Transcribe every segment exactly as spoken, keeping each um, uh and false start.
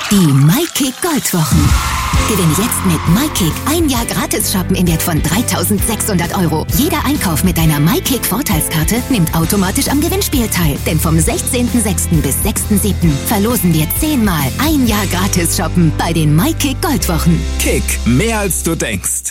Die MyKick Goldwochen. Gewinne jetzt mit MyKick ein Jahr gratis shoppen im Wert von dreitausendsechshundert Euro. Jeder Einkauf mit deiner MyKick Vorteilskarte nimmt automatisch am Gewinnspiel teil. Denn vom sechzehnten sechsten bis sechsten siebten verlosen wir zehnmal ein Jahr gratis shoppen bei den MyKick Goldwochen. Kick, mehr als du denkst.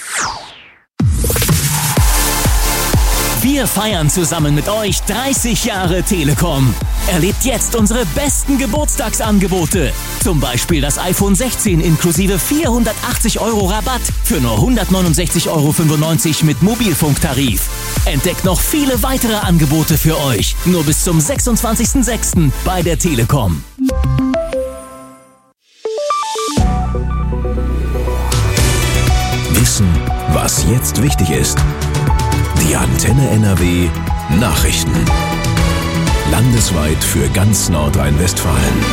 Wir feiern zusammen mit euch dreißig Jahre Telekom. Erlebt jetzt unsere besten Geburtstagsangebote. Zum Beispiel das iPhone sechzehn inklusive vierhundertachtzig Euro Rabatt für nur hundertneunundsechzig Euro fünfundneunzig mit Mobilfunktarif. Entdeckt noch viele weitere Angebote für euch. Nur bis zum sechsundzwanzigsten sechsten bei der Telekom. Wissen, was jetzt wichtig ist. Die Antenne N R W Nachrichten. Landesweit für ganz Nordrhein-Westfalen.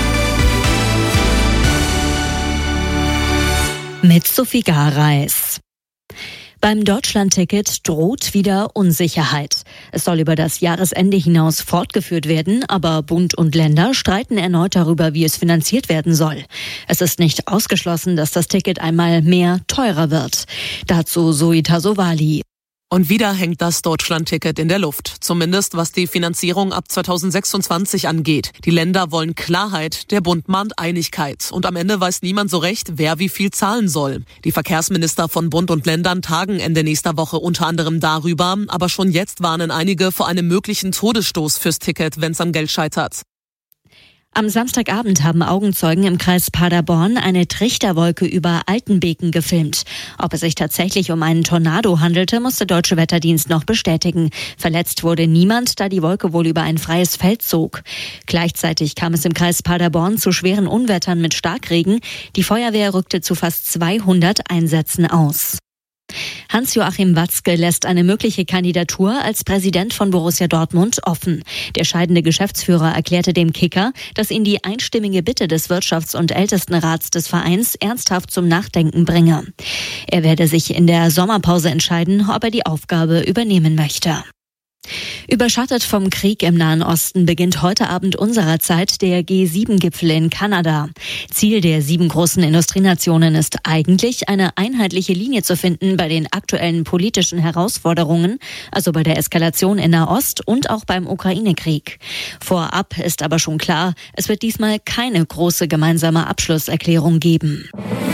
Mit Sophie Gareis. Beim Deutschlandticket droht wieder Unsicherheit. Es soll über das Jahresende hinaus fortgeführt werden, aber Bund und Länder streiten erneut darüber, wie es finanziert werden soll. Es ist nicht ausgeschlossen, dass das Ticket einmal mehr teurer wird. Dazu Zoe Tassovali. Und wieder hängt das Deutschlandticket in der Luft, zumindest was die Finanzierung ab zweitausendsechsundzwanzig angeht. Die Länder wollen Klarheit, der Bund mahnt Einigkeit. Und am Ende weiß niemand so recht, wer wie viel zahlen soll. Die Verkehrsminister von Bund und Ländern tagen Ende nächster Woche unter anderem darüber. Aber schon jetzt warnen einige vor einem möglichen Todesstoß fürs Ticket, wenn es am Geld scheitert. Am Samstagabend haben Augenzeugen im Kreis Paderborn eine Trichterwolke über Altenbeken gefilmt. Ob es sich tatsächlich um einen Tornado handelte, muss der Deutsche Wetterdienst noch bestätigen. Verletzt wurde niemand, da die Wolke wohl über ein freies Feld zog. Gleichzeitig kam es im Kreis Paderborn zu schweren Unwettern mit Starkregen. Die Feuerwehr rückte zu fast zweihundert Einsätzen aus. Hans-Joachim Watzke lässt eine mögliche Kandidatur als Präsident von Borussia Dortmund offen. Der scheidende Geschäftsführer erklärte dem Kicker, dass ihn die einstimmige Bitte des Wirtschafts- und Ältestenrats des Vereins ernsthaft zum Nachdenken bringe. Er werde sich in der Sommerpause entscheiden, ob er die Aufgabe übernehmen möchte. Überschattet vom Krieg im Nahen Osten beginnt heute Abend unserer Zeit der G sieben Gipfel in Kanada. Ziel der sieben großen Industrienationen ist eigentlich, eine einheitliche Linie zu finden bei den aktuellen politischen Herausforderungen, also bei der Eskalation in Nahost und auch beim Ukraine-Krieg. Vorab ist aber schon klar, es wird diesmal keine große gemeinsame Abschlusserklärung geben.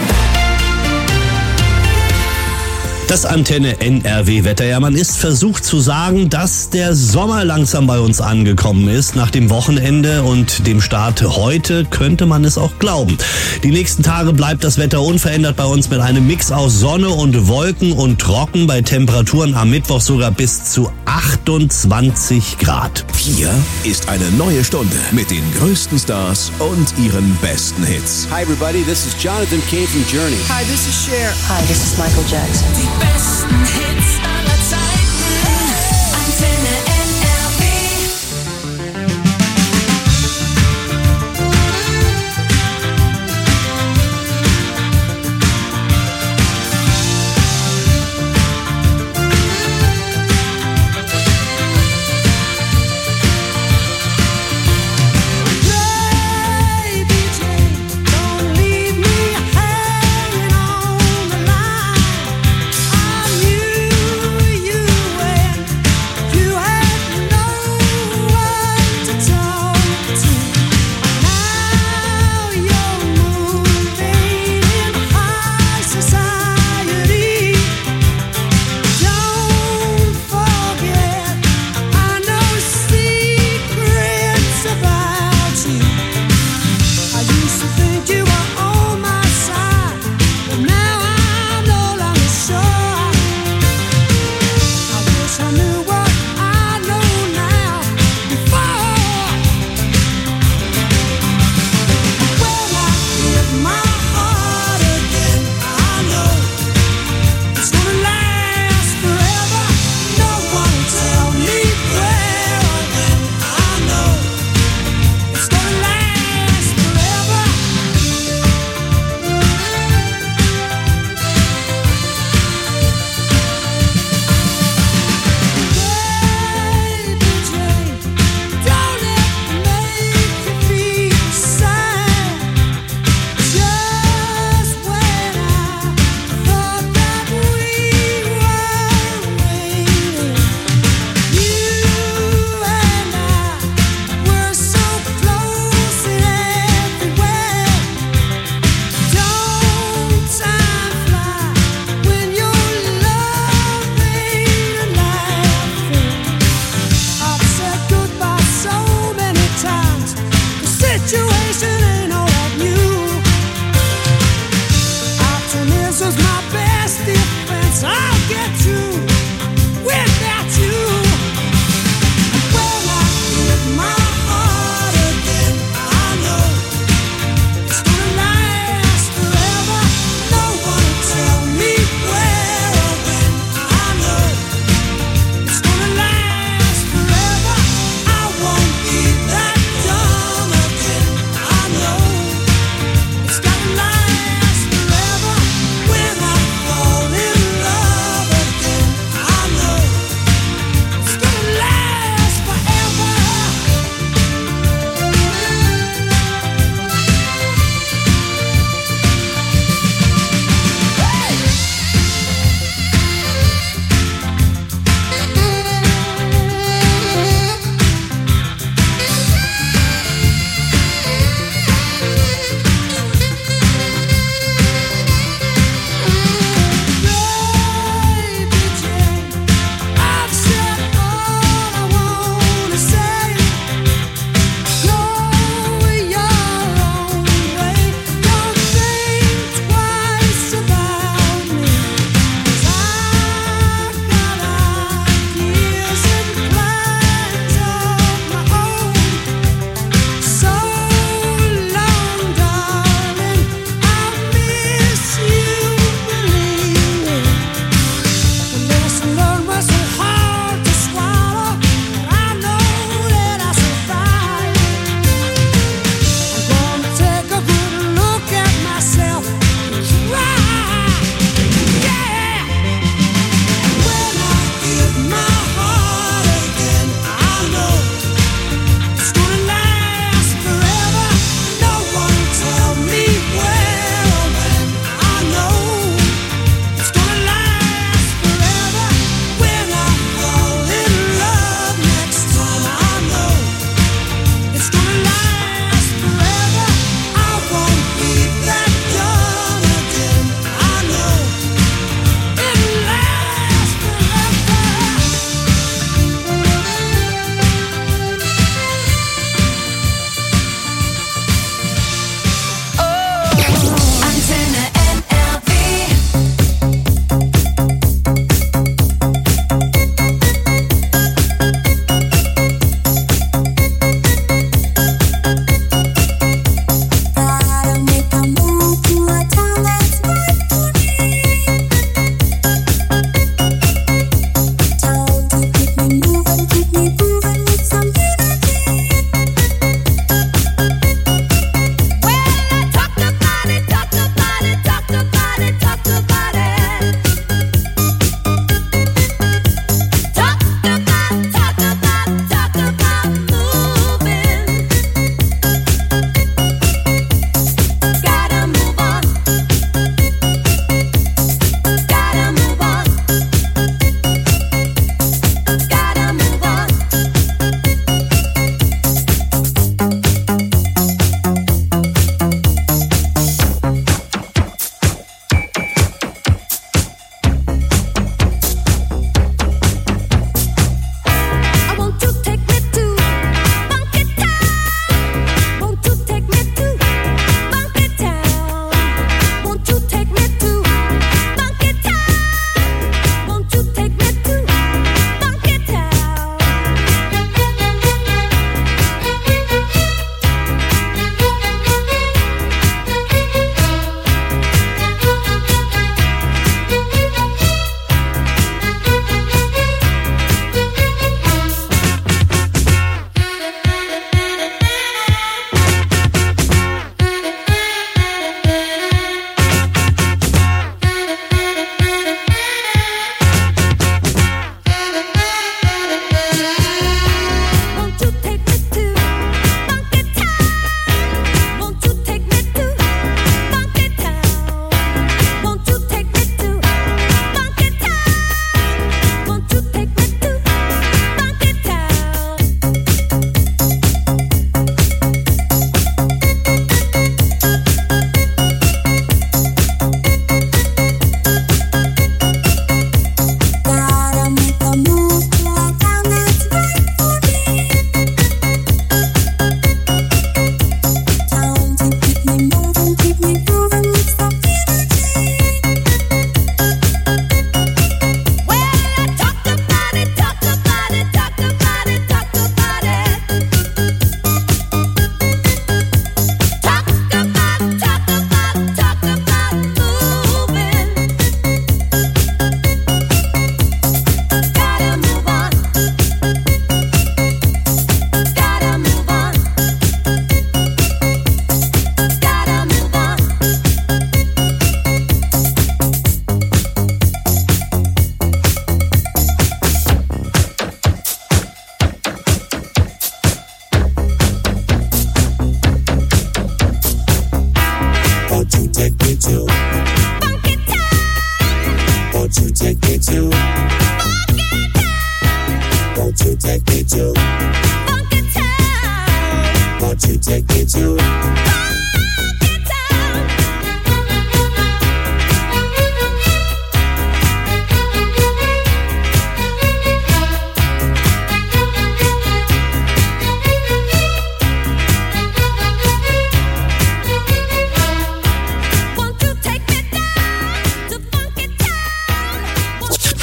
Das Antenne N R W-Wetter. Ja, man ist versucht zu sagen, dass der Sommer langsam bei uns angekommen ist. Nach dem Wochenende und dem Start heute könnte man es auch glauben. Die nächsten Tage bleibt das Wetter unverändert bei uns mit einem Mix aus Sonne und Wolken und trocken. Bei Temperaturen am Mittwoch sogar bis zu achtundzwanzig Grad. Hier ist eine neue Stunde mit den größten Stars und ihren besten Hits. Hi everybody, this is Jonathan Cain from Journey. Hi, this is Cher. Hi, this is Michael Jackson. Die besten Hits aller Zeiten. Antenne N R W. You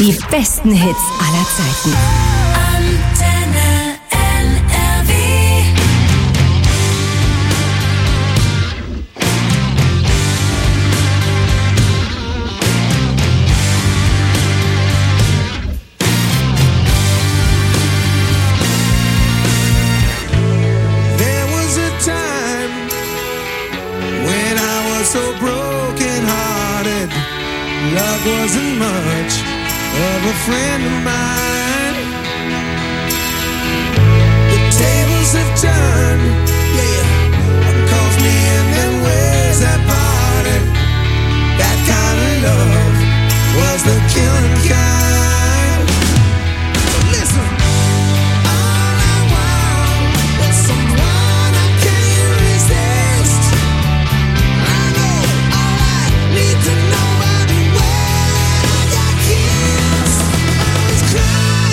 Die besten Hits aller Zeiten. Antenne N R W. There was a time when I was so broken hearted. Love wasn't much of a friend of mine. The tables have turned, yeah. One calls me in and ways that parted. That kind of love was the killing kind. So listen, all I want was someone I can't resist. I know all I need to know by the way I got kissed. I was crying.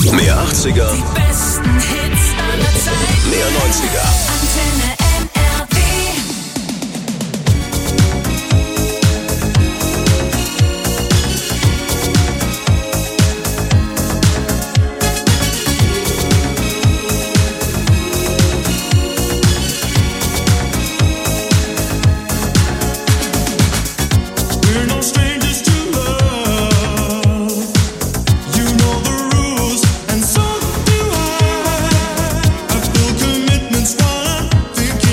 Mehr achtziger, Die besten Hits aller Zeiten. mehr neunziger. Antenne N R W. We're no strangers to love. You know the rules, and so do I. I feel commitment's what I'm thinking.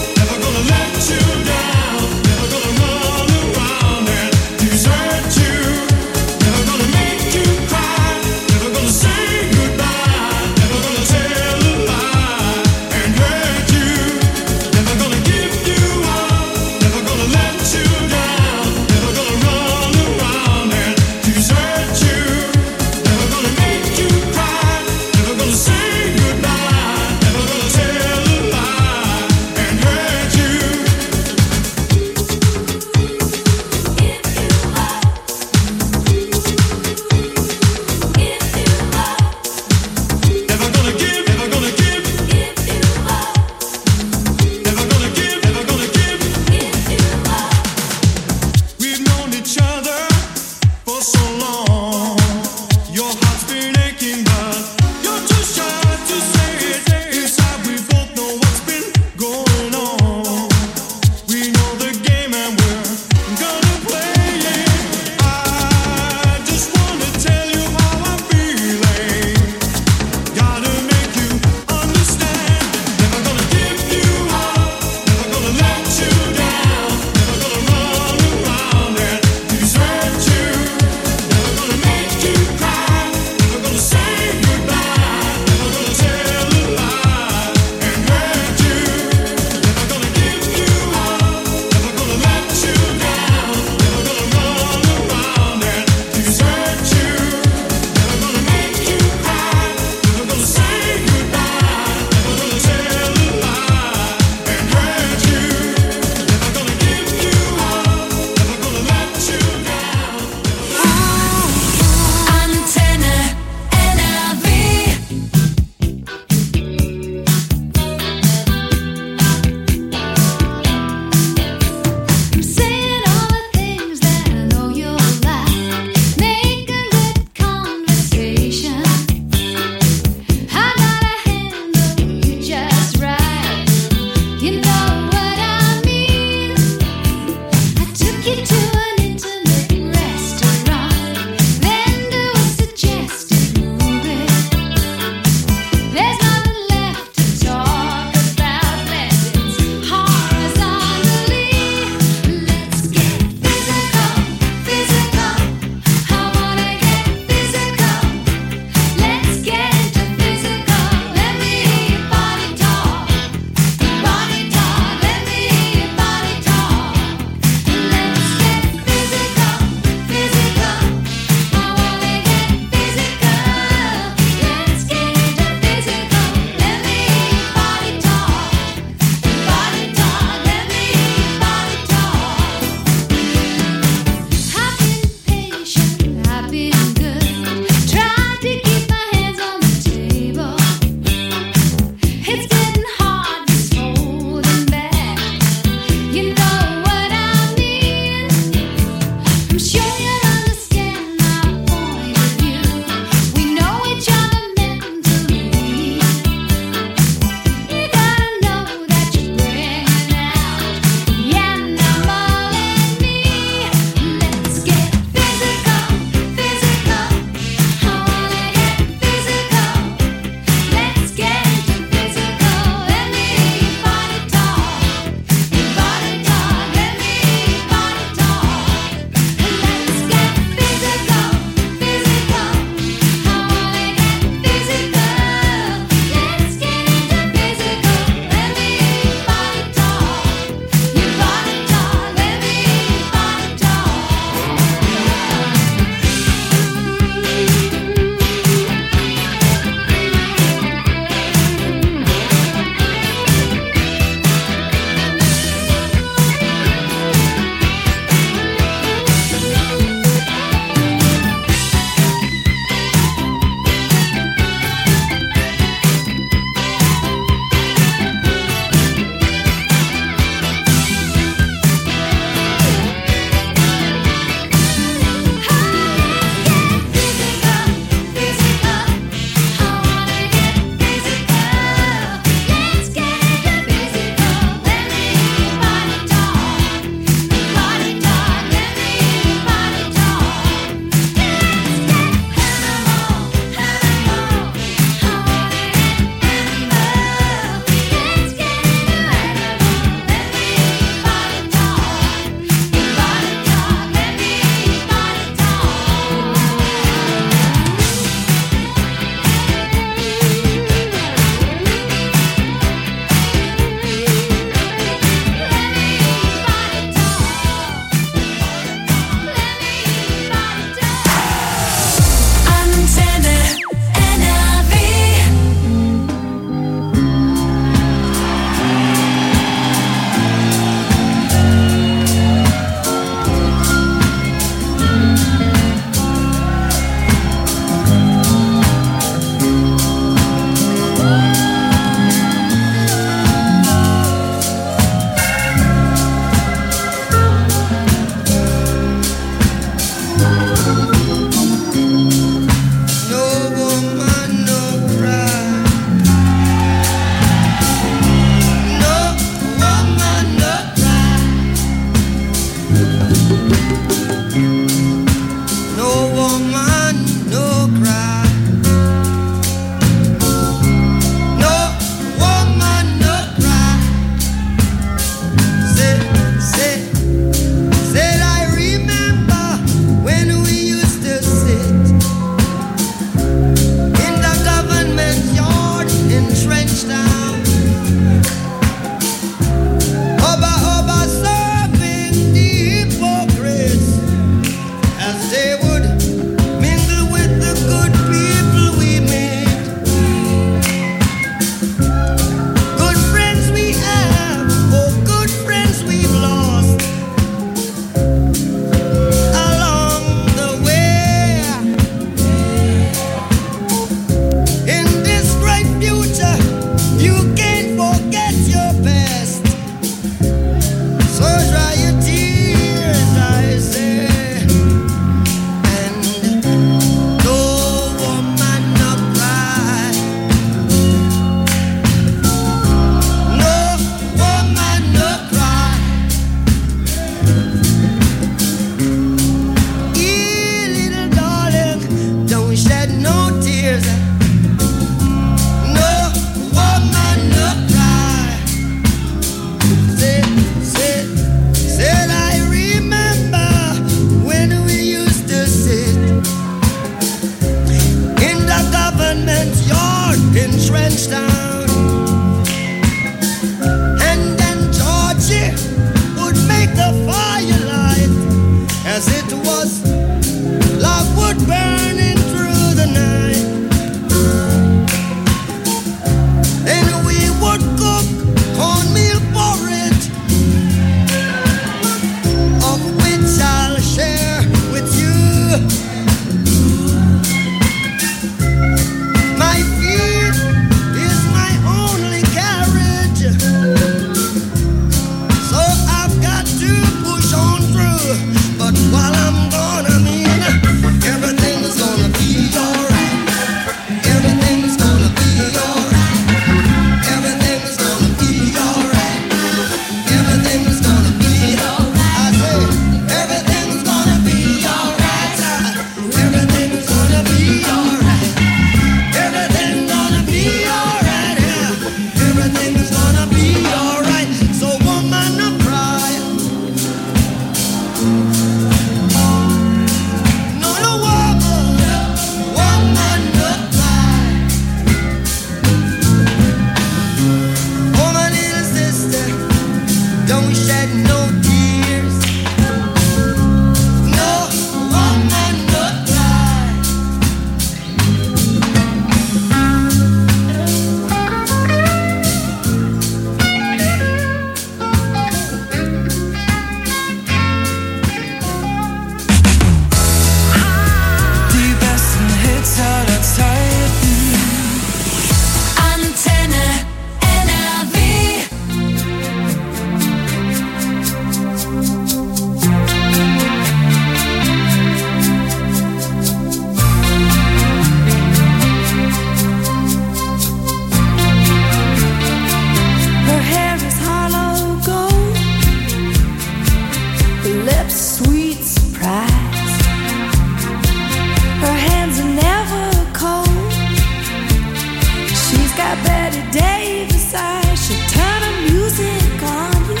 Davis, I should turn the music on you.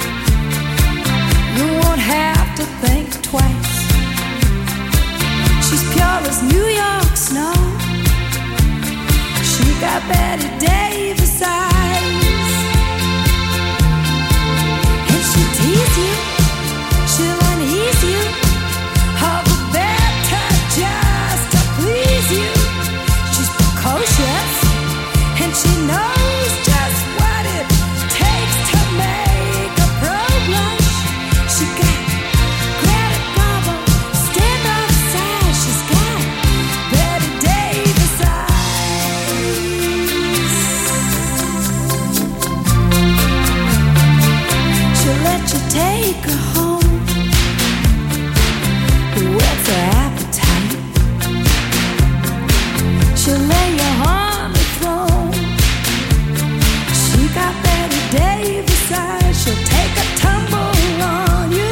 You won't have to think twice. She's pure as New York snow. She got Betty Davis eyes. And she'll tease you, she'll unease you, hover better just to please you. She's precocious, and she knows just what it takes to make a pro blush. She got Greta Garbo, standoff size. She's got Betty Davis eyes. She'll let you take her home. Whet's her appetite? She'll lay you on the throne. She got Betty Davis eyes. She'll take a tumble on you,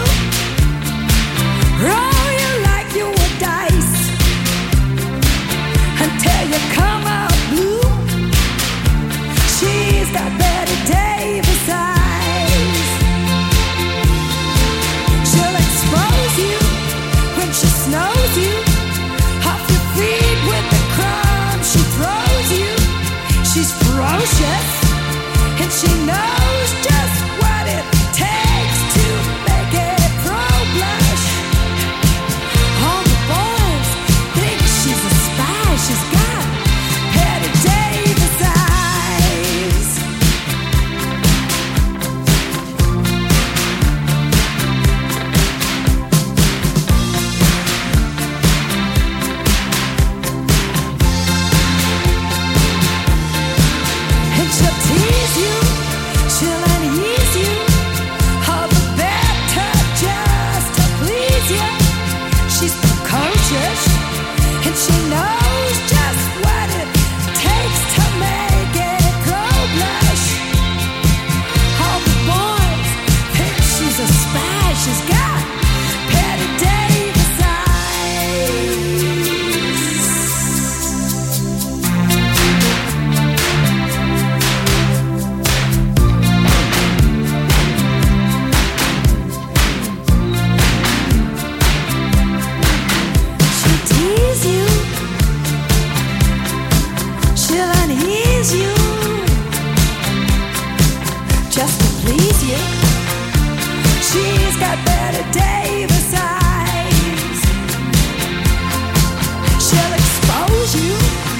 roll you like you were dice, until you come out blue. She's got Betty Davis eyes. She'll expose you when she snows you, off your feet with the crumbs she throws you. She's ferocious, and she knows just what it takes to make it pro blush. All the boys think she's a spy. She's got Betty Davis eyes. And she'll tease you, she'll unease you, all the better just to please you. She's precocious, and she knows just what it takes to make it pro blush. All the boys think she's a spy. She's got Betty Davis eyes. She'll tease you, she'll unease you, just to please you. She's got Betty Davis eyes. She'll expose you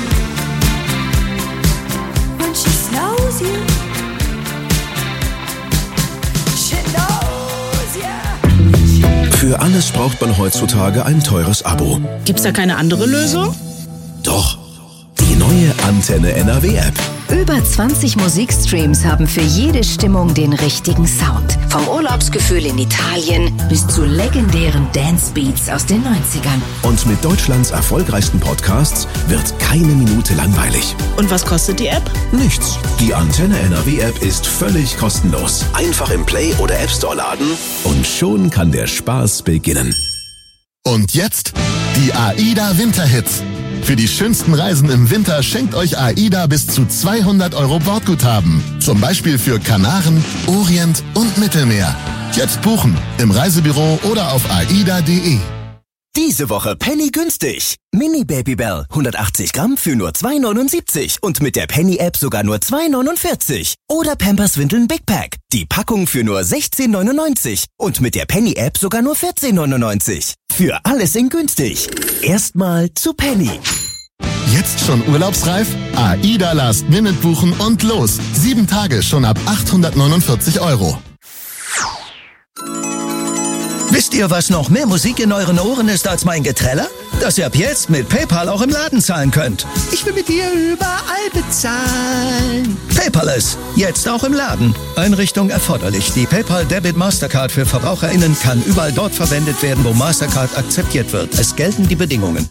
when she snows you. She knows ya. Für alles braucht man heutzutage ein teures Abo. Gibt's da keine andere Lösung? Doch, die neue Antenne N R W-App. Über zwanzig Musikstreams haben für jede Stimmung den richtigen Sound. Vom Urlaubsgefühl in Italien bis zu legendären Dancebeats aus den neunzigern. Und mit Deutschlands erfolgreichsten Podcasts wird keine Minute langweilig. Und was kostet die App? Nichts. Die Antenne N R W-App ist völlig kostenlos. Einfach im Play- oder App Store laden und schon kann der Spaß beginnen. Und jetzt die AIDA Winterhits. Für die schönsten Reisen im Winter schenkt euch AIDA bis zu zweihundert Euro Bordguthaben. Zum Beispiel für Kanaren, Orient und Mittelmeer. Jetzt buchen im Reisebüro oder auf aida punkt de. Diese Woche Penny günstig. Mini Babybel hundertachtzig Gramm für nur zwei neunundsiebzig und mit der Penny-App sogar nur zwei neunundvierzig. Oder Pampers Windeln Big Pack. Die Packung für nur sechzehn neunundneunzig und mit der Penny-App sogar nur vierzehn neunundneunzig. Für alles in günstig. Erstmal zu Penny. Jetzt schon urlaubsreif? AIDA Last Minute buchen und los. Sieben Tage schon ab achthundertneunundvierzig Euro. Wisst ihr, was noch mehr Musik in euren Ohren ist als mein Geträller? Dass ihr ab jetzt mit PayPal auch im Laden zahlen könnt. Ich will mit dir überall bezahlen. Paperless, jetzt auch im Laden. Einrichtung erforderlich. Die PayPal Debit Mastercard für VerbraucherInnen kann überall dort verwendet werden, wo Mastercard akzeptiert wird. Es gelten die Bedingungen.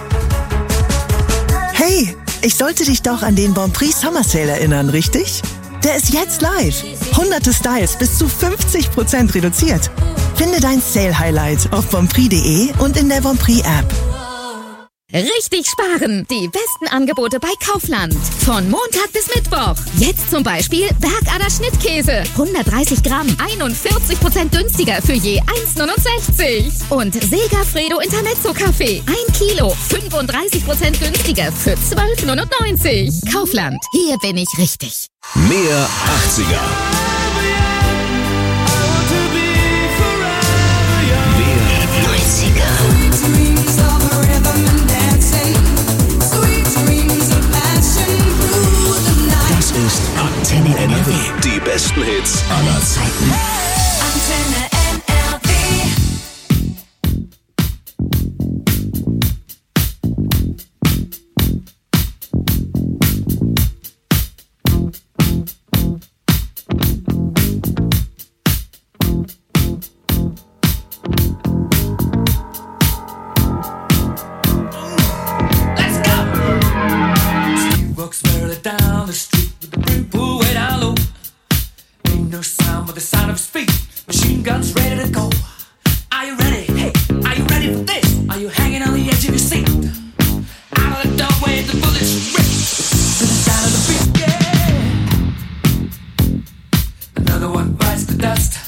Hey, ich sollte dich doch an den Bonprix Summer Sale erinnern, richtig? Der ist jetzt live. Hunderte Styles bis zu fünfzig Prozent reduziert. Finde dein Sale-Highlight auf bonprix punkt de und in der Bonprix-App. Richtig sparen. Die besten Angebote bei Kaufland. Von Montag bis Mittwoch. Jetzt zum Beispiel Bergader Schnittkäse. hundertdreißig Gramm. einundvierzig Prozent günstiger für je eins Komma neunundsechzig. Und Segafredo Intermezzo Kaffee. ein Kilo. fünfunddreißig Prozent günstiger für zwölf Komma neunundneunzig. Kaufland. Hier bin ich richtig. Mehr achtziger. Das ist Antenne N R W. Die besten Hits aller Zeiten. Antenne N R W. Down the street with the brim pulled way down low. Ain't no sound but the sound of his feet. Machine guns ready to go. Are you ready? Hey, are you ready for this? Are you hanging on the edge of your seat? Out of the doorway, the bullets rip to the sound of the beat. Yeah. Another one bites the dust.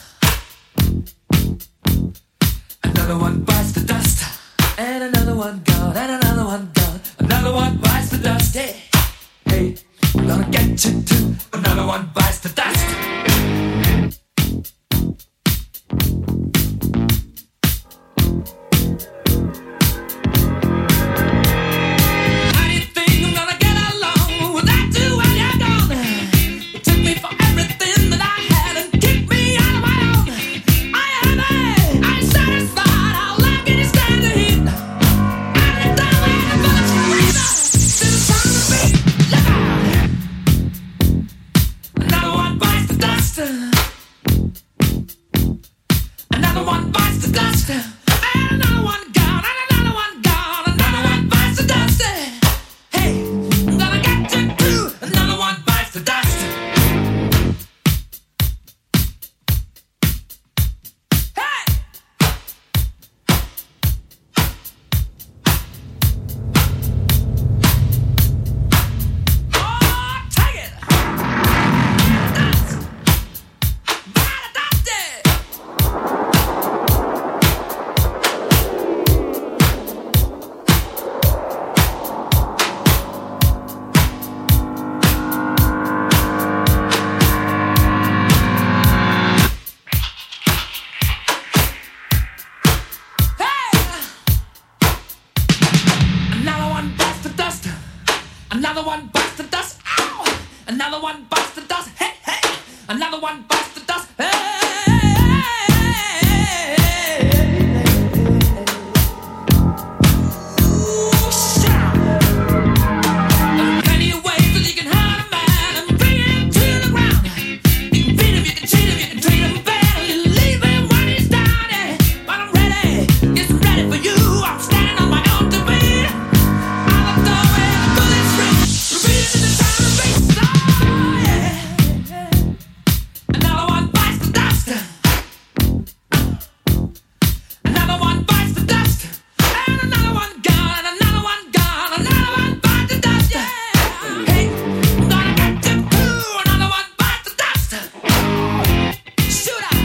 Another one bites the dust. And another one gone. And another one gone. Another one bites the dust. Yeah. Hey, I'm gonna get you too. Another one bites the dust. How do you think I'm gonna get along without you when you're gone? You took me for everything that I had and kicked me out of my own. Are you happy? Are you satisfied? How long can you stand the heat? Out of the doorway, the bullets rain to the sound of the beat. Another one bites the dust. Another one bites the dust. And another one gone. And another one gone. Another one bites the dust. Hey, I'm gonna get you too. Another one bites the dust. Hey! Oh, take it! Another one bites the dust. Another one bites the dust. Ow! Another one bites the dust. Hey, hey! Another one bites the dust. Hey! Ooh, shout! There are plenty of ways that you can hurt a man and bring him to the ground. You can beat him, you can cheat him, you can treat him bad, you leave him when he's down. Yeah. But I'm ready, yes, I'm ready for you. I'm standing on my own to beat. Out of the doorway, the bullets rip, repeating in the sound of bass. Oh, yeah. Another one bites the dust. Another one bites the dust. And another one gone. And another one gone. Another one bites the dust. Yeah. Hey, I'm gonna get you too. Another one bites the dust. Shoot out.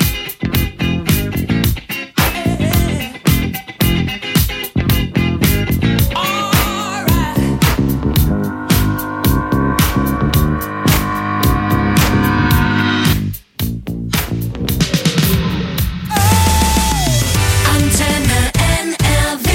All right. Antenne N R W.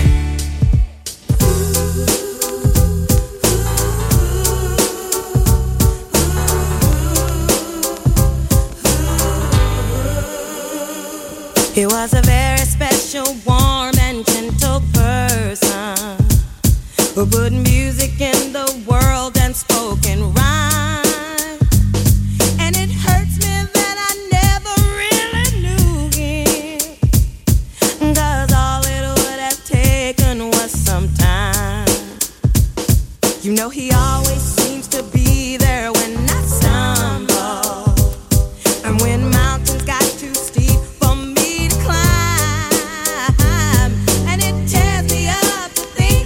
He was a very special, warm and gentle person who put music in the world and spoke in rhyme. And it hurts me that I never really knew him, 'cause all it would have taken was some time. You know he always seems to be there when I stumble, and when mountains got too steep for me to climb. And it tears me up to think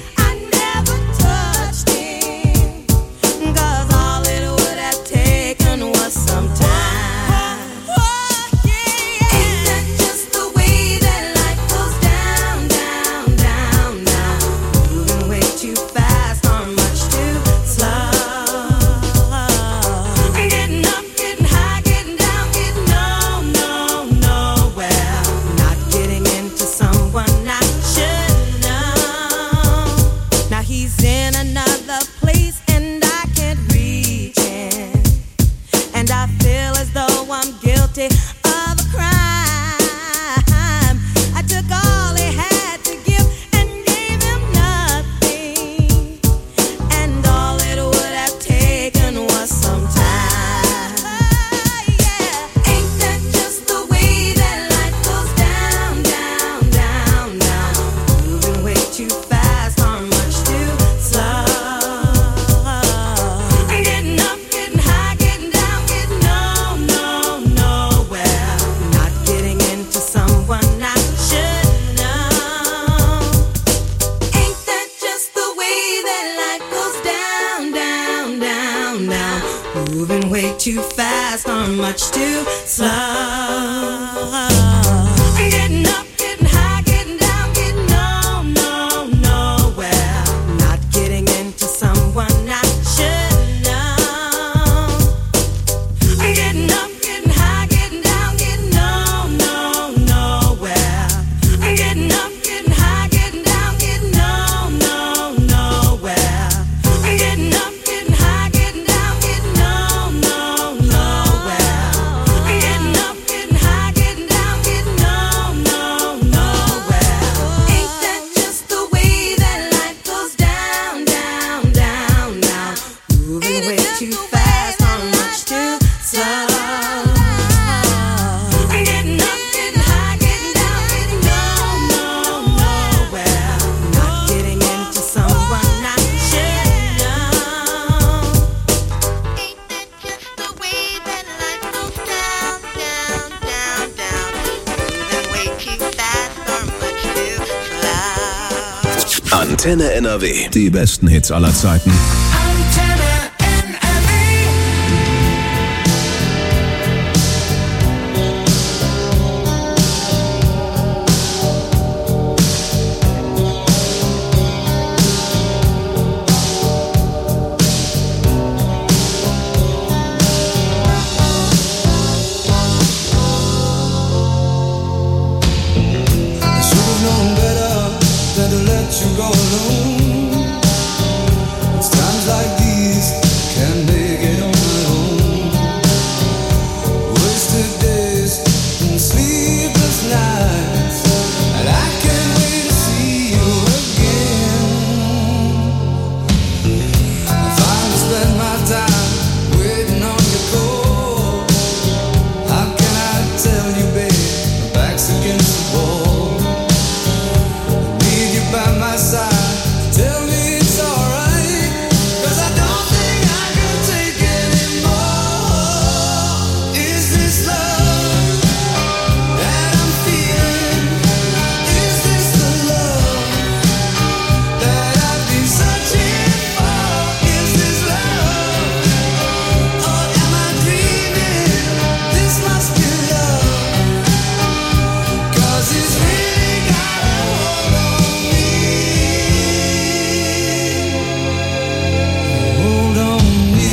moving way too fast or much too slow. Getting up, getting high, getting down, getting no, no, nowhere. Not getting into someone I should know. Getting up, getting high, getting down, getting no, no, nowhere. Getting up, getting high, getting down, getting no, no, nowhere. Getting up, getting high, getting down, getting no, no, nowhere. Getting up, getting high, getting down, getting no, no, nowhere. Ain't that just the way that life goes down, down, down, down? Moving way too fast or much too slow. Getting up, getting high, getting down, getting no, no, nowhere. Not getting into someone I should know. Ain't that just the way that life goes down, down, down, down? Moving way too fast or much too slow. Antenne N R W. Die besten Hits aller Zeiten. Antenne N R W. I should have known better than to let you go alone. It's times like these can't make it on my own. Wasted days and sleepless nights, and I can't wait to see you again. I finally spend my time waiting on your call. How can I tell you, babe, my back's against the wall? Need you by my side, tell me it's alright, 'cause I don't think I can take anymore. Is this love that I'm feeling? Is this the love that I've been searching for? Is this love, or am I dreaming? This must be love, 'cause it's really got a hold on me. Hold on me.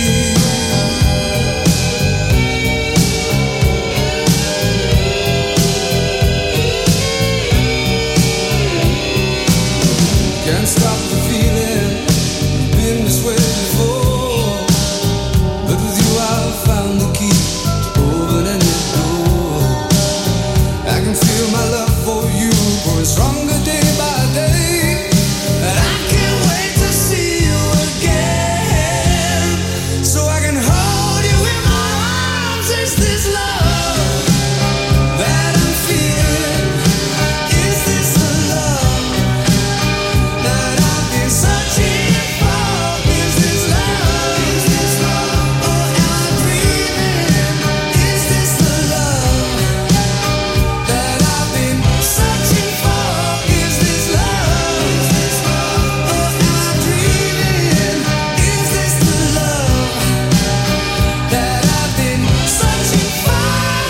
Can't stop the feeling, been this way before, but with you I've found the key to open any door. I can feel my love for you growing stronger day by day, and I can't wait to see you again, so I can hold you in my arms. Is this love that I'm feeling? Is this the love that I've been searching for? Is this love? Is this love, or am I dreaming? Is this the love that I've been searching for? Is this love? Is this love, or am I dreaming? Is this the love that I've been searching for?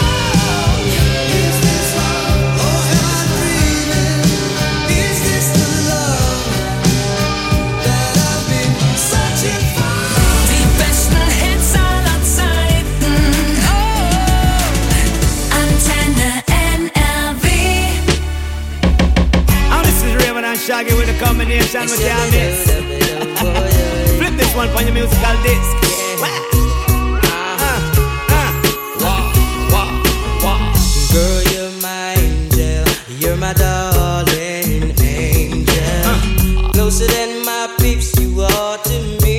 Is this love, or am I dreaming? Is this the love that I've been searching for? Die besten Hits aller Zeiten. Oh, Antenne N R W. Oh, this is Raven and Shaggy with a combination with your mix. Flip this one for your musical disc. Wah. Uh, uh. Girl, you're my angel. You're my darling angel. Closer than my peeps, you are to me,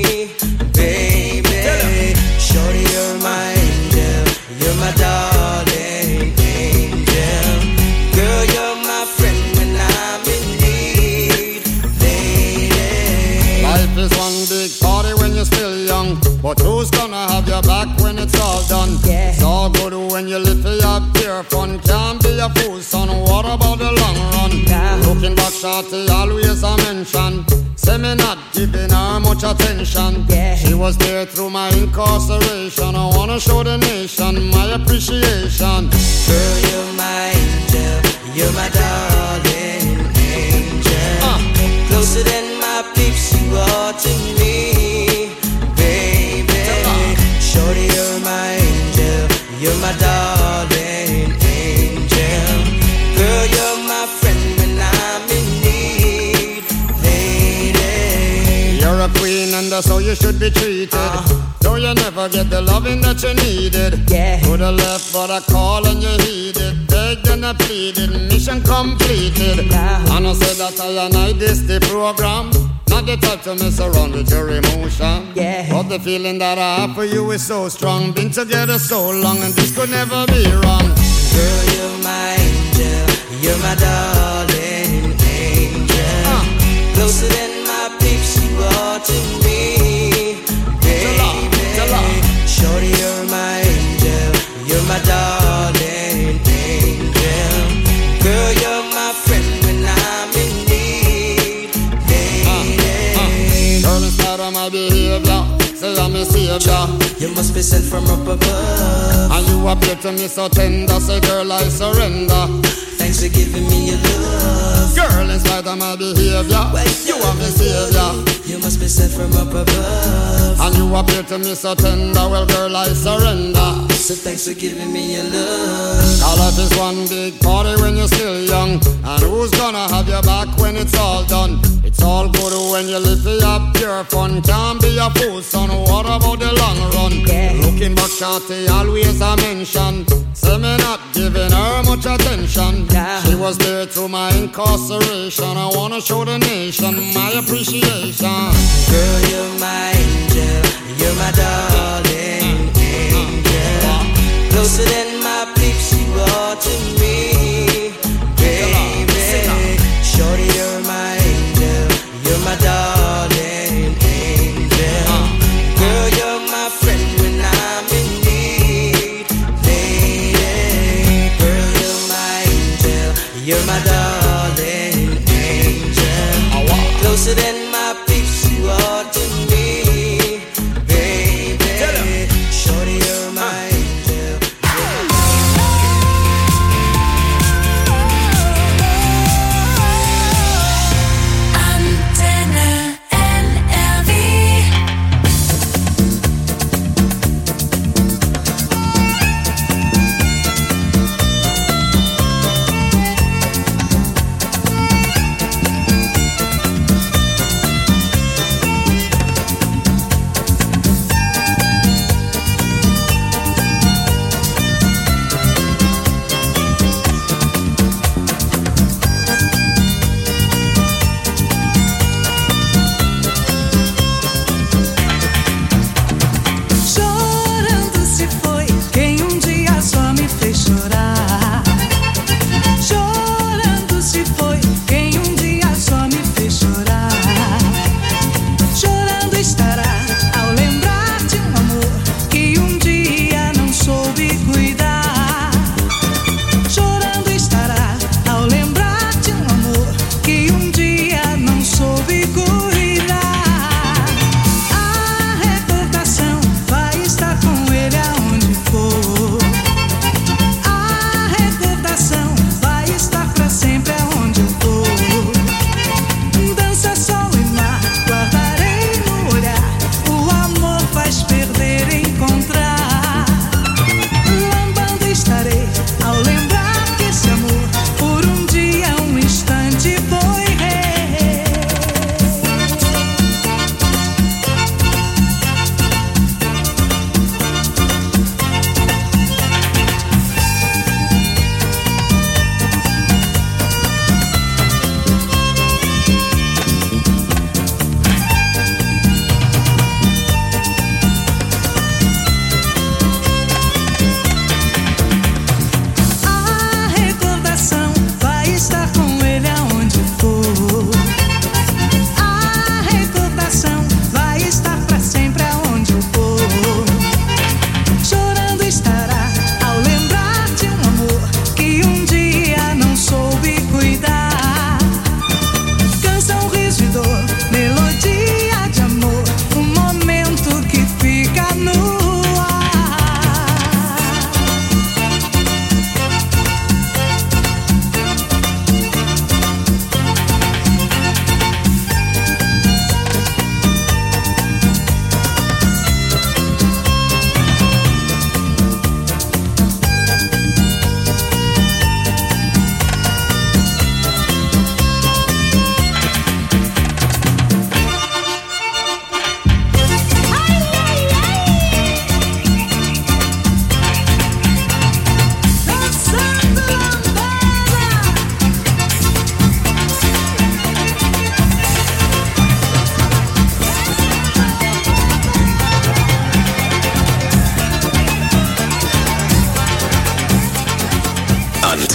baby. Shorty, you're my angel. You're my darling angel. Girl, you're my friend when I'm in need, lady. Life is one big party when you're still young, but who's gonna have your back when it's all done? It's all good when you live for your pure fun. Can't be a fool, son. What about the long run? Looking back, shorty, always a mention. Say me not giving her much attention. Yeah. She was there through my incarceration. I wanna show the nation my appreciation. Girl, you're my angel, you're my darling angel. Uh. Closer than my peeps, you are to me, baby. Shorty, you're my angel, you're my darling angel. Girl, you're my friend when I'm in need, lady. You're a queen and that's how you should be treated. Uh. Though you never get the loving that you needed. Yeah. Coulda left but I call and you heeded. Begged and I pleaded, mission completed. Yeah. And I said that I and I this the program. Not the type to mess around with your emotion. Yeah. But the feeling that I have for you is so strong. Been together so long and this could never be wrong. Girl, you're my angel, you're my darling angel. Uh. Closer than my peeps, you are to me, baby. Shorty, you're my angel, you're my darling angel. Girl, you're my friend when I'm in need, lady. Uh, uh. Girl, in spite of my behavior, say I'm a savior. You must be sent from up above. And you appear to me so tender, say girl I surrender. Thanks for giving me your love. Girl, in spite of my behavior, you are my savior. You must be sent from up above. And you appear to me so tender, well girl I surrender. So thanks for giving me your love. Our life is one big party when you're still young. And who's gonna have your back when it's all done? It's all good when you live for your pure fun. Can't be a fool son, what about the long run? Yeah. Looking back shorty, always a mention. Say me not giving her much attention. Yeah. She was there through my incarceration. I wanna show the nation my appreciation. Girl, you're my angel, you're my darling angel. Closer than my peeps, you are to me, baby. Shorty, you're my angel, you're my darling angel. Girl, you're my friend when I'm in need, lady. Girl, you're my angel, you're my darling angel. Closer than my peeps, you are to me, baby. Shorty, you're my angel. Antenne N R W.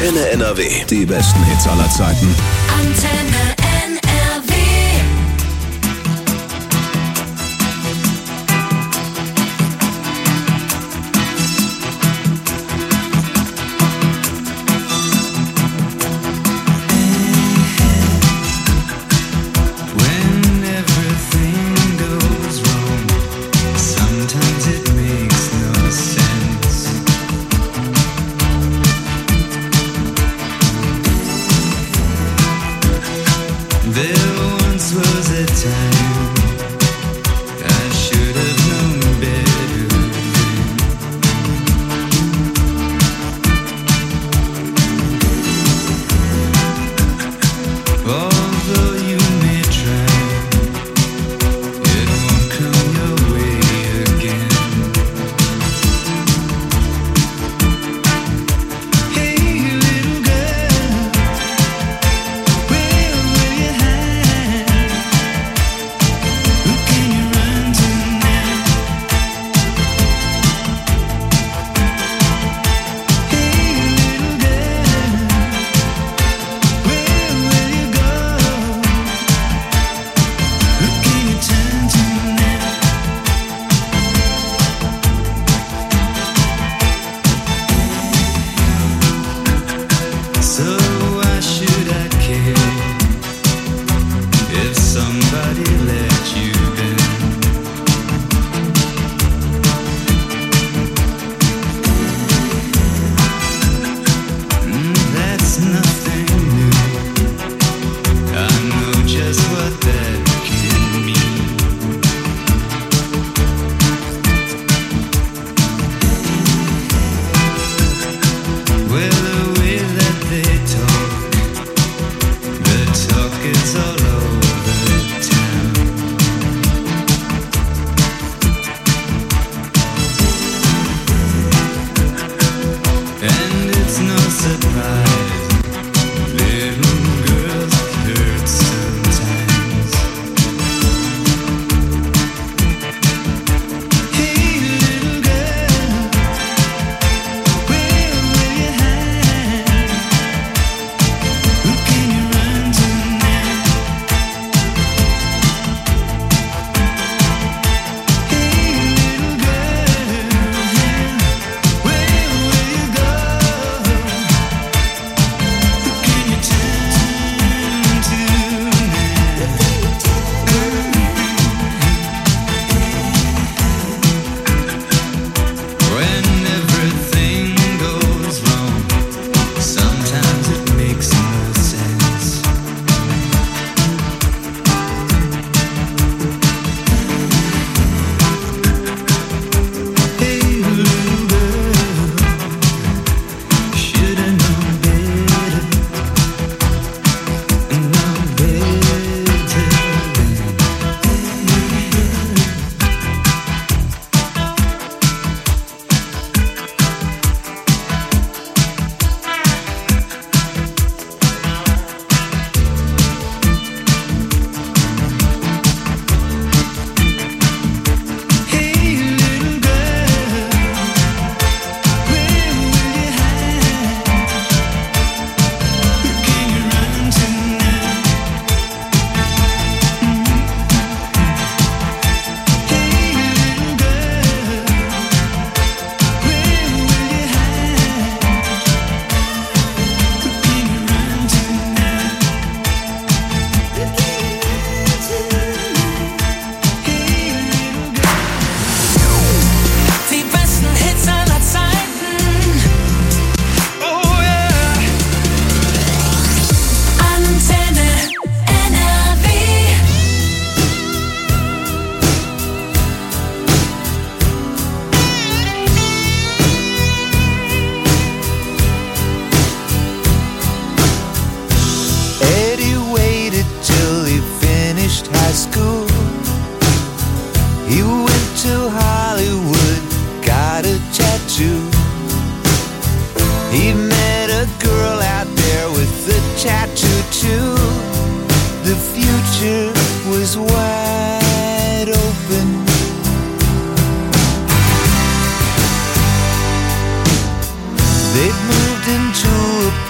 Antenne N R W. Die besten Hits aller Zeiten. Antenne N R W.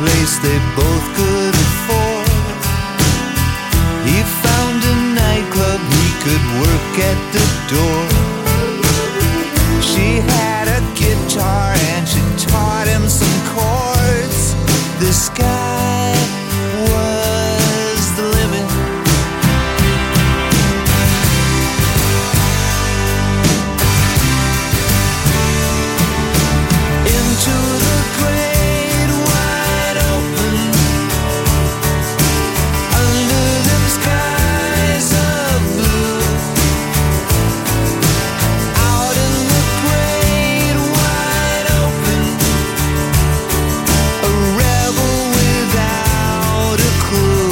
place they both could afford. He found a nightclub he could work at the door. She had a guitar and she taught him some chords. The sky was the limit. Into the great wide open, under them skies of blue, out in the great wide open, a rebel without a clue.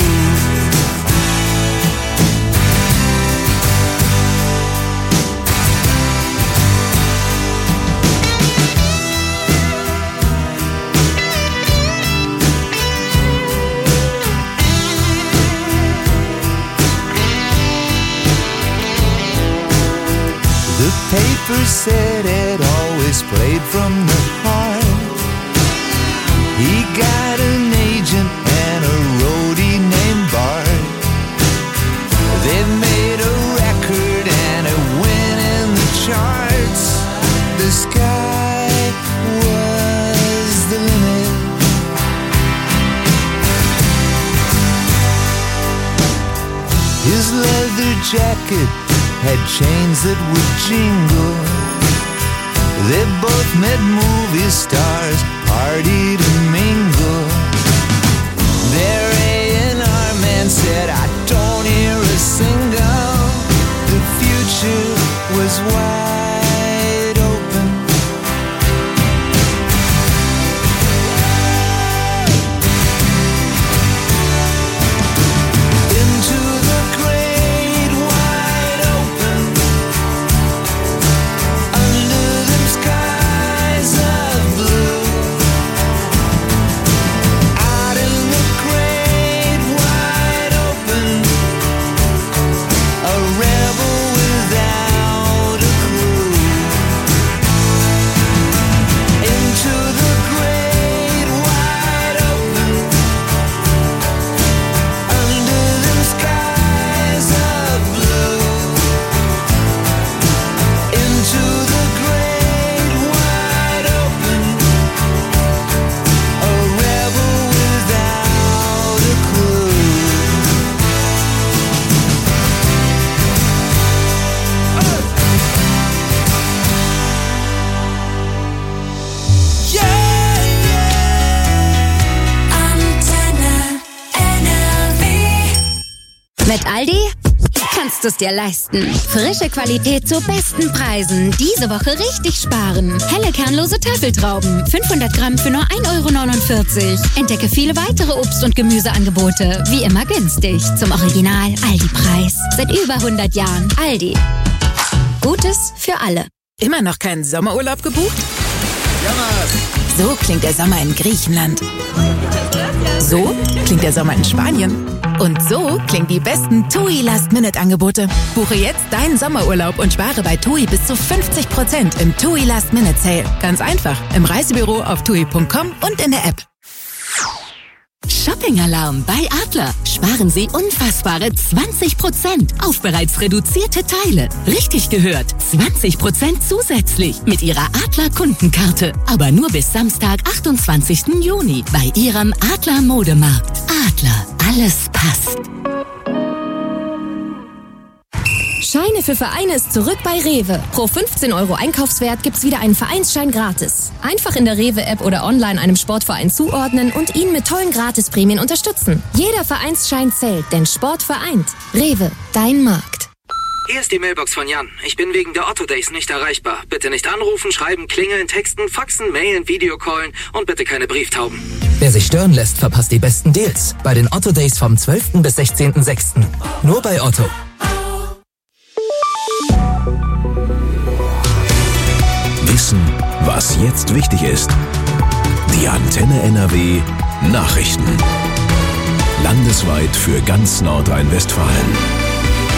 The paper said it always played from the heart. He got an agent and a roadie named Bart. They made a record and it went in the charts. The sky was the limit. His leather jacket had chains that would jingle. They both met movie stars, partied and mingle. Their A and R man said, I don't hear a single. The future was wide open. Into the great wide open, under them skies of blue, out in the great wide open, a rebel without a clue. Into the great wide open, under them skies of blue, into the great wide open, a rebel without a clue. Yeah, yeah. Antenne N R W. Mit Aldi kannst du es dir leisten. Frische Qualität zu besten Preisen. Diese Woche richtig sparen. Helle kernlose Tafeltrauben. fünfhundert Gramm für nur ein Euro neunundvierzig. Entdecke viele weitere Obst- und Gemüseangebote. Wie immer günstig. Zum Original Aldi-Preis. Seit über hundert Jahren. Aldi. Gutes für alle. Immer noch keinen Sommerurlaub gebucht? So klingt der Sommer in Griechenland. So klingt der Sommer in Spanien. Und so klingen die besten TUI Last-Minute-Angebote. Buche jetzt deinen Sommerurlaub und spare bei TUI bis zu fünfzig Prozent im TUI Last-Minute-Sale. Ganz einfach. Im Reisebüro auf tui punkt com und in der App. Shopping-Alarm bei Adler. Sparen Sie unfassbare zwanzig Prozent auf bereits reduzierte Teile. Richtig gehört, zwanzig Prozent zusätzlich mit Ihrer Adler-Kundenkarte. Aber nur bis Samstag, achtundzwanzigsten Juni bei Ihrem Adler Modemarkt. Adler, alles passt. Scheine für Vereine ist zurück bei Rewe. Pro fünfzehn Euro Einkaufswert gibt's wieder einen Vereinsschein gratis. Einfach in der Rewe-App oder online einem Sportverein zuordnen und ihn mit tollen Gratisprämien unterstützen. Jeder Vereinsschein zählt, denn Sport vereint. Rewe, dein Markt. Hier ist die Mailbox von Jan. Ich bin wegen der Otto Days nicht erreichbar. Bitte nicht anrufen, schreiben, klingeln, texten, faxen, mailen, Videocallen und bitte keine Brieftauben. Wer sich stören lässt, verpasst die besten Deals. Bei den Otto Days vom zwölften bis sechzehnten sechsten Nur bei Otto. Wissen, was jetzt wichtig ist. Die Antenne N R W Nachrichten. Landesweit für ganz Nordrhein-Westfalen.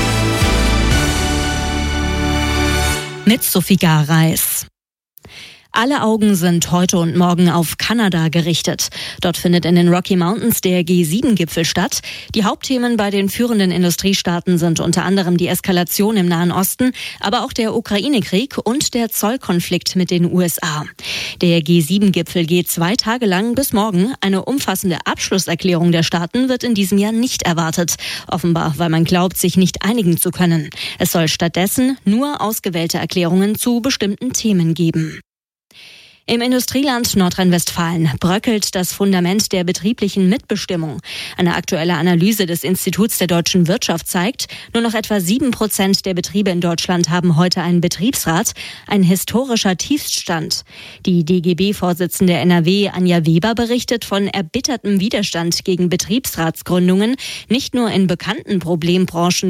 Mit Sophie Gareis. Alle Augen sind heute und morgen auf Kanada gerichtet. Dort findet in den Rocky Mountains der G sieben Gipfel statt. Die Hauptthemen bei den führenden Industriestaaten sind unter anderem die Eskalation im Nahen Osten, aber auch der Ukraine-Krieg und der Zollkonflikt mit den U S A. Der G sieben Gipfel geht zwei Tage lang bis morgen. Eine umfassende Abschlusserklärung der Staaten wird in diesem Jahr nicht erwartet. Offenbar, weil man glaubt, sich nicht einigen zu können. Es soll stattdessen nur ausgewählte Erklärungen zu bestimmten Themen geben. Im Industrieland Nordrhein-Westfalen bröckelt das Fundament der betrieblichen Mitbestimmung. Eine aktuelle Analyse des Instituts der deutschen Wirtschaft zeigt, nur noch etwa sieben Prozent der Betriebe in Deutschland haben heute einen Betriebsrat, ein historischer Tiefststand. Die D G B-Vorsitzende N R W Anja Weber berichtet von erbittertem Widerstand gegen Betriebsratsgründungen, nicht nur in bekannten Problembranchen